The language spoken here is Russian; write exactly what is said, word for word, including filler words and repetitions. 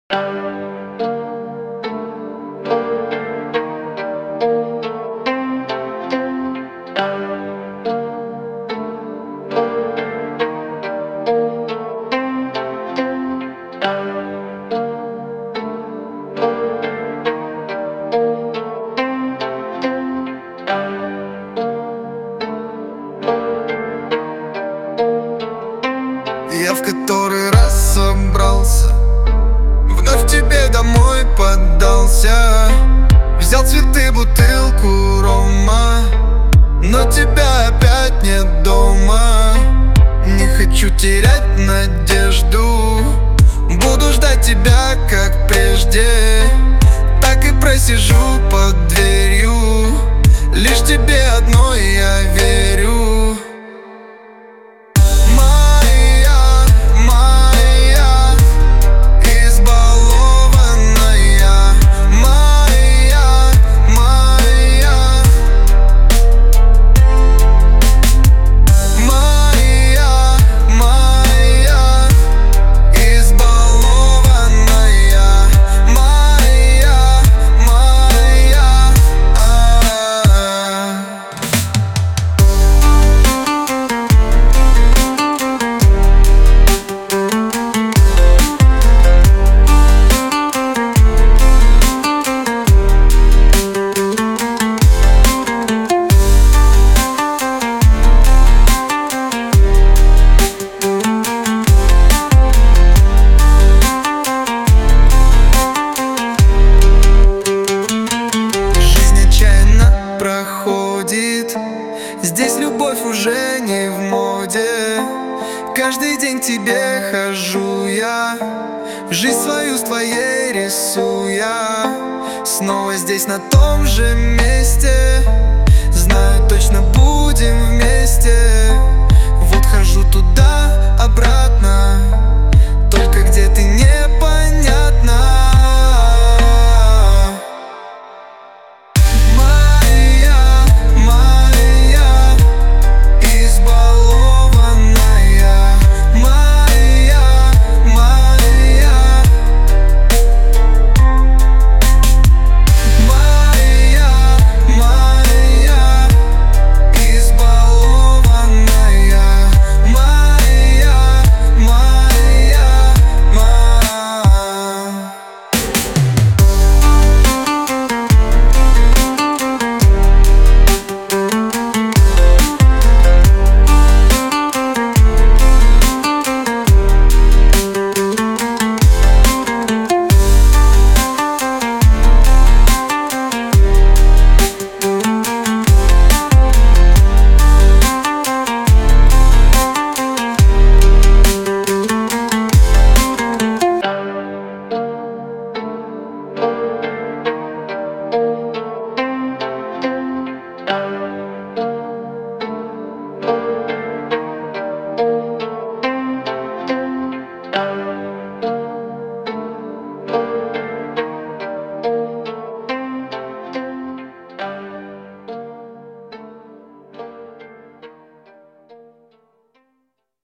Я в который раз собрался, вновь к тебе домой поддался. Взял цветы, бутылку рома, но тебя опять нет дома. Не хочу терять надежду, буду ждать тебя, как прежде. Так и просижу под дверью, лишь тебе одной я верю. Здесь любовь уже не в моде. Каждый день к тебе хожу я, жизнь свою с твоей рисуя. Снова здесь на том же месте, знаю, точно будем вместе.